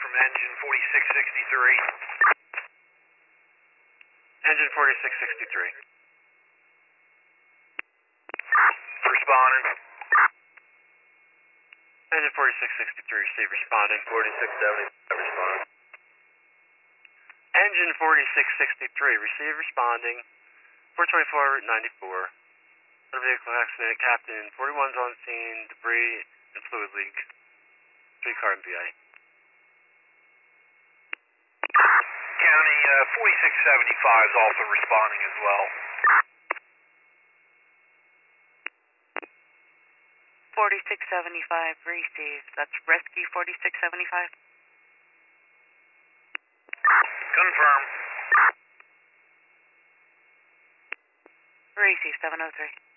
from engine 4663. Engine 4663. Responding. Engine 4663, receive responding. 4670, responding. Engine 4663, receive responding. 424, Route 94. Motor vehicle accident, Captain 41's on scene, debris and fluid leak. Streetcar and BI. County 4675 is also responding as well. 4675 received. That's Rescue 4675. Confirm. Receive 703.